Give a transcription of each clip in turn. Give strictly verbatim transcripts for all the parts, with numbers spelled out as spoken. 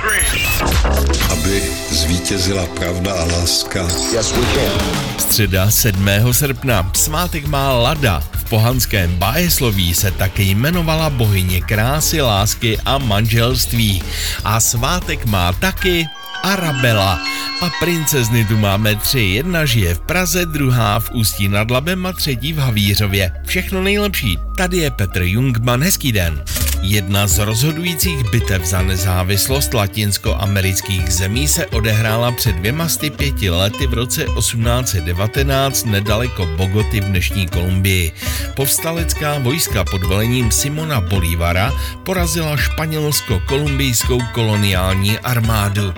Aby zvítězila pravda a láska. Yes, we can. Středa sedmého srpna. Svátek má Lada. V pohanském bájesloví se také jmenovala bohyně krásy, lásky a manželství. A svátek má taky Arabela. A princezny tu máme tři. Jedna žije v Praze, druhá v Ústí nad Labem a třetí v Havířově. Všechno nejlepší. Tady je Petr Jungmann. Hezký den. Jedna z rozhodujících bitev za nezávislost latinskoamerických zemí se odehrála před dvěma sty pěti lety v roce osmnáct set devatenáct nedaleko Bogoty v dnešní Kolumbii. Povstalecká vojska pod velením Simona Bolívara porazila španělsko-kolumbijskou koloniální armádu.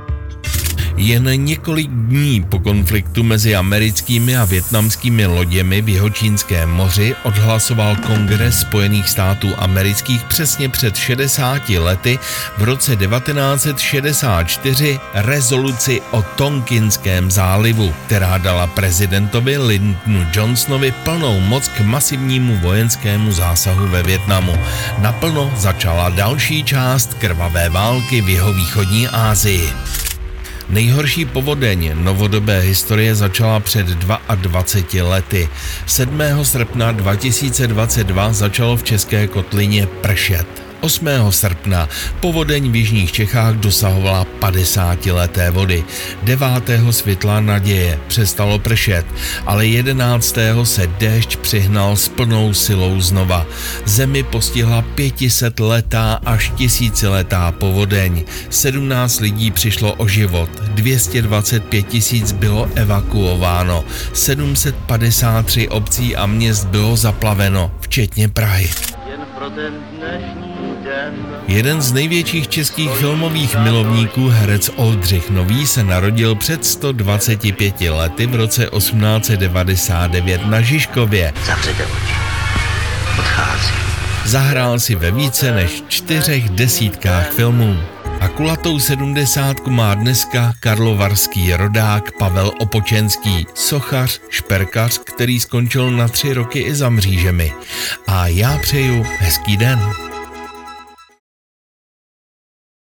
Jen několik dní po konfliktu mezi americkými a vietnamskými loděmi v Jihočínském moři odhlasoval Kongres Spojených států amerických přesně před šedesáti lety v roce devatenáct set šedesát čtyři rezoluci o Tonkinském zálivu, která dala prezidentovi Lyndonu Johnsonovi plnou moc k masivnímu vojenskému zásahu ve Vietnamu. Naplno začala další část krvavé války v jihovýchodní Asii. Nejhorší povodeň novodobé historie začala před dvaceti dvěma lety. sedmého srpna dva tisíce dvacet dva začalo v České kotlině pršet. osmého srpna povodeň v jižních Čechách dosahovala padesátileté vody. devátého světla naděje přestalo pršet, ale jedenáctého se déšť přihnal s plnou silou znova. Zemi postihla pětisetletá až tisíciletá povodeň. sedmnáct lidí přišlo o život, dvě stě dvacet pět tisíc bylo evakuováno, sedm set padesát tři obcí a měst bylo zaplaveno, včetně Prahy. Jen pro ten dnešní Jeden z největších českých filmových milovníků, herec Oldřich Nový, se narodil před sto dvaceti pěti lety v roce osmnáct set devadesát devět na Žižkově. Zavřete oči. Odchází. Zahrál si ve více než čtyřech desítkách filmů. A kulatou sedmdesátku má dneska karlovarský rodák Pavel Opočenský, sochař, šperkař, který skončil na tři roky i za mřížemi. A já přeju hezký den.